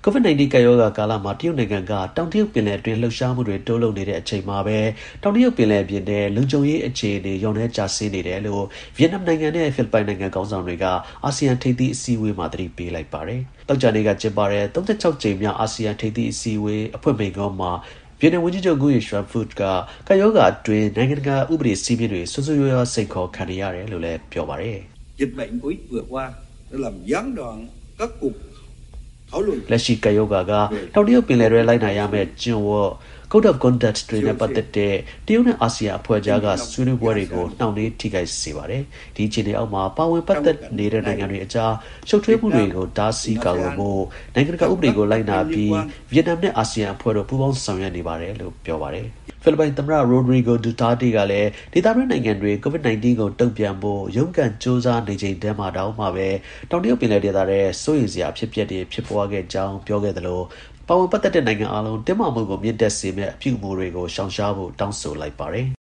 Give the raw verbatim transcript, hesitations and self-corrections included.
COVID nineteen ကပ်ရောဂါကာလမှာတရုတ်နိုင်ငံကတောင်တရုတ်ပင်လယ်အတွင်းလှုပ်ရှားမှုတွေတိုးလုပ်နေတဲ့အချိန်မှာပဲတောင်တရုတ်ပင်လယ်ပြင်ထဲလုံခြုံရေးအခြေအနေလျော့နည်းကျဆင်းနေတယ်လို့ဗီယက်နမ်နိုင်ငံနဲ့ဖိလစ်ပိုင်နိုင်ငံခေါင်းဆောင်တွေကအာဆီယံထိပ်သီးအစည်းအဝေးမှာသတိပေးလိုက်ပါတယ်။သောကြာနေ့ကကျင်းပတဲ့၃၆ကြိမ်မြောက်အာဆီယံထိပ်သီးအစည်းအဝေးအဖွင့်မိန့်ခွန်းမှာဗီယက်နမ်ဝန်ကြီးချုပ်ငူယင်ရွှမ်ဖုကကပ်ရောဂါအတွင်းနိုင်ငံတကာဥပဒေစည်းမျဉ်းတွေဆွဆွရွရွစိန်ခေါ်ခံနေရတယ်လို့လည်းပြောပါတယ်။ Dịch bệnh Covid vừa qua đã làm gián đoạn các cuộc လက်ရှိကယောဂါကတောင်တရုတ်ပင်လယ်ထဲလိုက်နိုင်ရမယ့်ကျင့်ဝတ် Code of Conduct တွေနဲ့ပတ်သက်တဲ့တရုတ်နဲ့အာဆီယံအဖွဲ့ကြားကဆွေးနွေးပွဲတွေကိုနှောင့်နှေးထိခိုက်စေပါတယ်။ဒီအခြေအနေအောက်မှာပါဝင်ပတ်သက်နေတဲ့နိုင်ငံတွေအကြားရှုပ်ထွေးမှုတွေကိုတားဆီးကာကွယ်ဖို့နိုင်ငံတကာဥပဒေကိုလိုက်နာပြီးဗီယက်နမ်နဲ့အာဆီယံအဖွဲ့တို့ပူးပေါင်းဆောင်ရွက်နေပါတယ်လို့ပြောပါတယ်။ဖိလစ်ပိုင်သမ္မတ Rodrigo Duterte ကလည်းဒေသတွင်းနိုင်ငံတွေ COVID nineteen ကိုတုံ့ပြန်ဖို့ရုန်းကန်စ조사နေချိန်တည်းမှာတောင်မှပဲတောင်တရုတ်ပင်လယ်ဒေသထဲစိုးရိမ်စရာအဖြစ်အပျက်တွေဖြစ်ပွားခဲ့ကြောင်းပြောခဲ့သလိုပါဝင်ပတ်သက်တဲ့နိုင်ငံအလုံးတင်းမာမှုကိုမြင့်တက်စေမယ့်အပြုအမူတွေကိုရှောင်ရှားဖို့တောင်းဆိုလိုက်ပါတယ်